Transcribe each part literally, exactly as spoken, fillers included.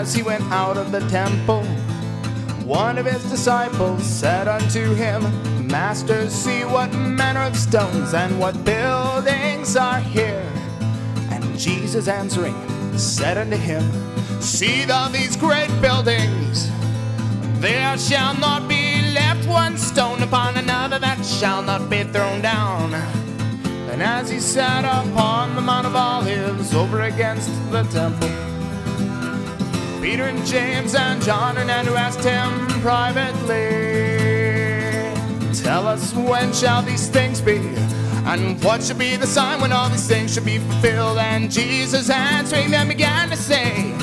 as he went out of the temple, one of his disciples said unto him, Master, see what manner of stones and what buildings are here. And Jesus answering said unto him, See thou these great buildings? There shall not be left one stone upon another that shall not be thrown down. And as he sat upon the Mount of Olives over against the temple, Peter and James and John and Andrew asked him privately, Tell us, when shall these things be? And what shall be the sign when all these things shall be fulfilled? And Jesus answering them began to say,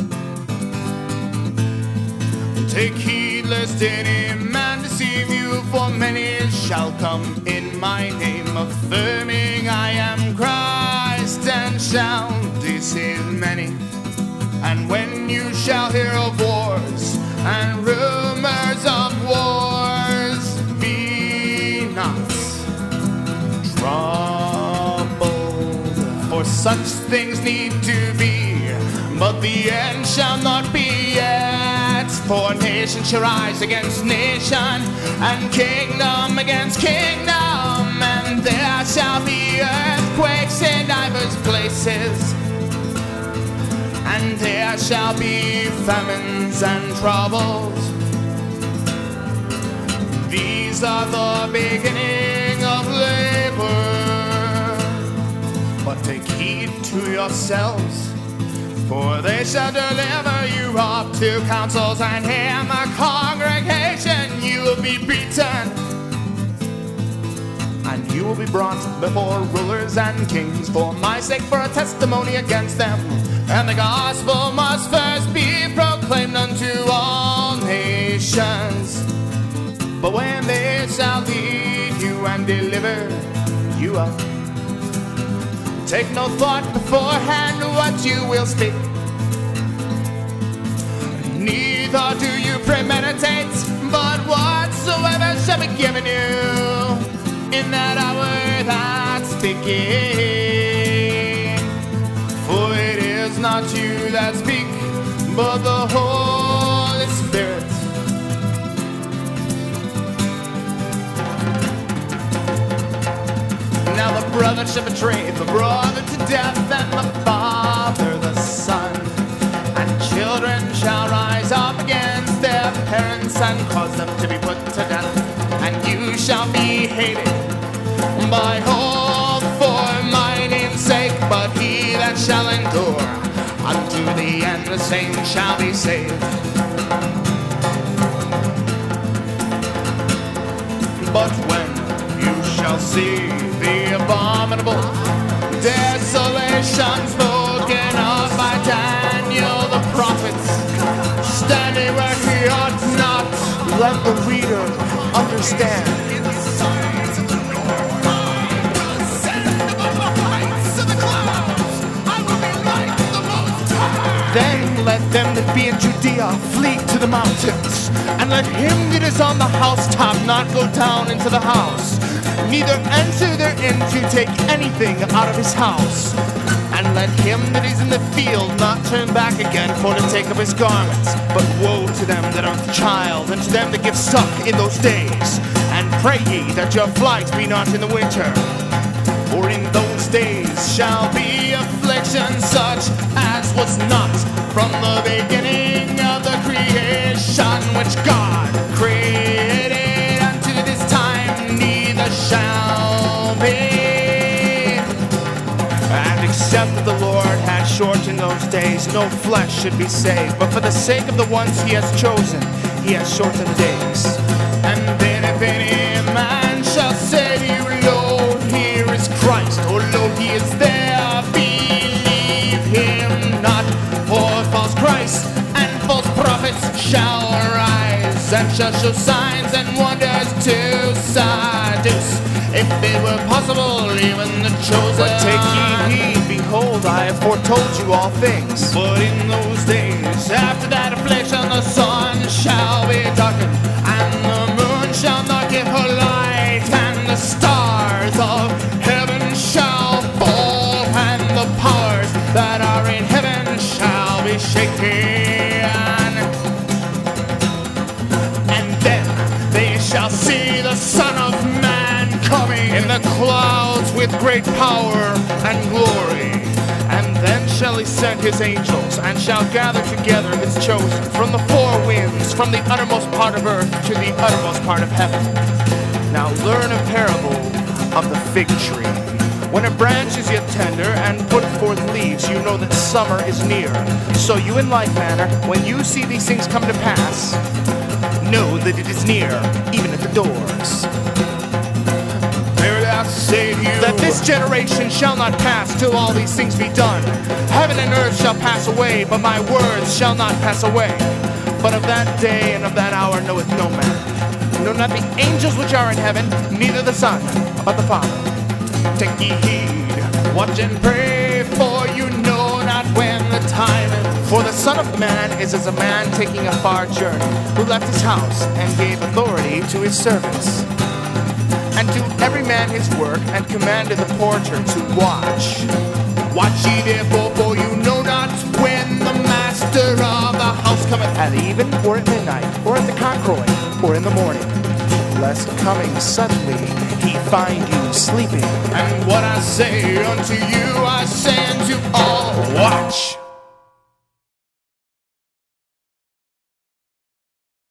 Take heed lest any man deceive you, for many shall come in my name, affirming I am Christ, and shall deceive many. And when you shall hear of wars and rumors of wars, be not troubled, for such things need to be, but the end shall not be yet. For nation shall rise against nation, and kingdom against kingdom, and there shall be earthquakes in divers places, and there shall be famines and troubles. These are the beginning of labor. But take heed to yourselves, for they shall deliver you up to councils, and in the congregation you will be beaten, and you will be brought before rulers and kings for my sake, for a testimony against them. And the gospel must first be proclaimed unto all nations. But when they shall lead you and deliver you up, take no thought beforehand what you will speak, neither do you premeditate, but whatsoever shall be given you in that hour that speaking. For it is not you that speak, but the Holy Spirit. Now the brother shall betray the brother to death, and the father the son. And children shall rise up against their parents and cause them to be put to death. And you shall be hated by all for my name's sake, but he that shall endure unto the end, the same shall be saved. But when you shall see the abominable desolation spoken of by Daniel the prophet, standing where he ought not, let the reader understand. Then let them that be in Judea flee to the mountains, and let him that is on the housetop not go down into the house, neither enter therein to take anything out of his house. And let him that is in the field not turn back again for to take up his garments. But woe to them that are with child, and to them that give suck in those days. And pray ye that your flight be not in the winter. For in those days shall be affliction such as was not from the beginning of the creation which God created unto this time, neither shall be. And except that the Lord had shortened those days, no flesh should be saved. But for the sake of the ones he has chosen, he has shortened the days. And then if any man shall say to you, Lo, here is Christ, or lo, he is there, believe him not. For false Christ and false prophets shall arise, and shall show signs and wonders to seduce, if it were possible, even the chosen. But take ye heed, behold, I have foretold you all things. But in those days, after that affliction, the sun shall be darkened, and the moon shall not give her light, and the stars of heaven shall fall, and the powers that are in heaven shall be shaken. shall see the Son of Man coming in the clouds with great power and glory. And then shall he send his angels, and shall gather together his chosen from the four winds, from the uttermost part of earth to the uttermost part of heaven. Now learn a parable of the fig tree. When a branch is yet tender and put forth leaves, you know that summer is near. So you in like manner, when you see these things come to pass, know that it is near, even at the doors. I say to you, that this generation shall not pass till all these things be done. Heaven and earth shall pass away, but my words shall not pass away. But of that day and of that hour knoweth no man, no, not the angels which are in heaven, neither the Son, but the Father. Take ye heed, watch and pray, for you know not when the time is. For the Son of Man is as a man taking a far journey, who left his house and gave authority to his servants, and to every man his work, and commanded the porter to watch. Watch ye therefore, for you know not when the master of the house cometh, at even, or at midnight, or at the cock crowing, or in the morning, lest coming suddenly he find you sleeping. And what I say unto you, I say unto all, watch.